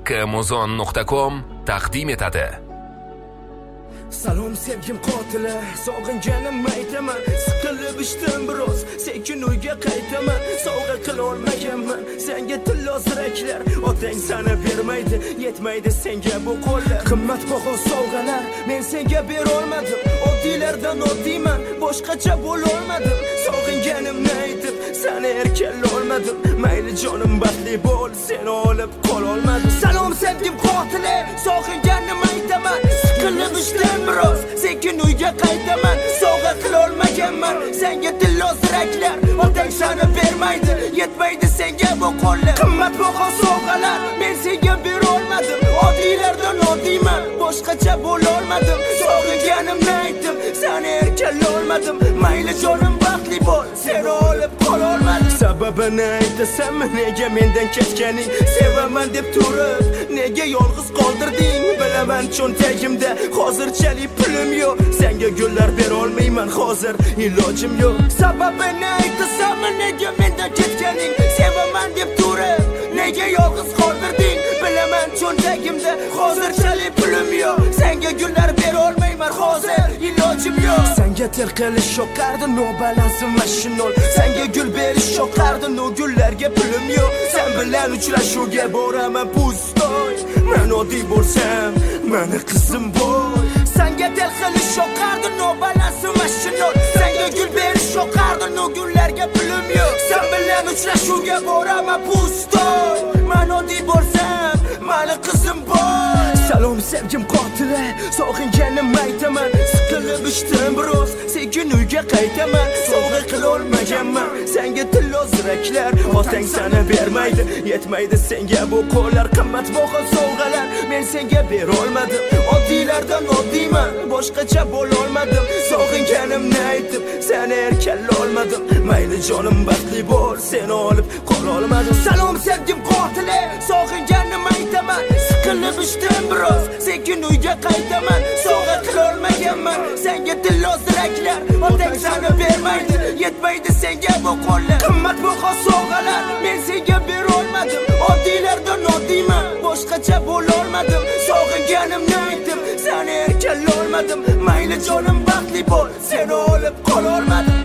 kmozon.com taqdim etadi. Salom sevgim qotili, sog'inganim aytaman. Siqilib ishdim biroz, sekin uyga qaytaman. Sovg'a qila olmaganman senga tillo ziraklar. Otang sana bermaydi, yetmaydi senga bu qo'llar. Qimmatbaho sovg'alar men senga bera olmadim. Oddiylardan oddiyman, boshqacha bo'la olmadim. Sog'inganimni aytib seni erkalla olmadim. Mayli jonim baxtli bo'l, seni olib qola olmadim. Salom sevgim qotili, sog'inganim aytaman. Siqilib ishdim biroz, sekin uyga qaytaman. Sovg'a qila olmaganman senga tillo ziraklar. Otang sana bermaydi, yetmaydi senga bu qo'llar. Qimmatbaho sovg'alar men senga bera olmadim. Oddiylardan oddiyman, boshqacha bo'la olmadim. Sog'inganimni aytib seni erkalla olmadim. Mayli jonim baxtli bo'l, seni olib qola olmadim. Sababini aytasam, nega mendan ketganing? Sevaman deb turib nega yolg'iz qoldirding? Bilaman cho'ntagimda hozirchalik pulim yo'q. Senga gullar bera olmayman, hozir ilojim yo'q. Sababini aytasam, nega mendan ketganing? Sevaman deb turib nega yolg'iz qoldirding? Bilaman cho'ntagimda hozirchalik pulim yo'q. Senga gullar bera olmayman, hozir ilojim yo'q. Senga til qilish shoqardi, nobalansin mashinol. Senga gul berish shoqardi, no gullarga pulim yo'q. Sen bilan uchrashuvga boraman pustoy. Men oddiy bo'lsam, meni qizim bo'l. Senga til qilish shoqardi, nobalansin mashinol. Senga gul berish shoqardi, no gullarga pulim yo'q. Sen bilan uchrashuvga boraman pustoy. Men oddiy bo'lsam, meni qizim bo'l. Salom sevgim qotili, sog'inganim aytaman. Siqilib ishdim biroz, sekin uyga qaytaman. Sovg'a qila olmaganman senga tillo ziraklar. Otang sana bermaydi, yetmaydi senga bu qo'llar. Qimmatbaho sovg'alar men senga bera olmadim. Oddiylardan oddiyman, boshqacha bo'la olmadim. Sog'inganimni aytib seni erkalla olmadim. Mayli jonim baxtli bo'l, seni olib qola olmadim. Salom sevgim qotili, sog'inganim aytaman. Siqilib ishdim biroz, sekin uyga qaytaman. Sovg'a qila olmaganman senga tillo ziraklar. Otang sana bermaydi, yetmaydi senga bu qo'llar. Qimmatbaho sovg'alar men senga bera olmadim. Oddiylardan oddiyman, boshqacha bo'la olmadim. Sog'inganimni aytib seni erkalla olmadim. Mayli jonim baxtli bo'l, seni olib qola olmadim.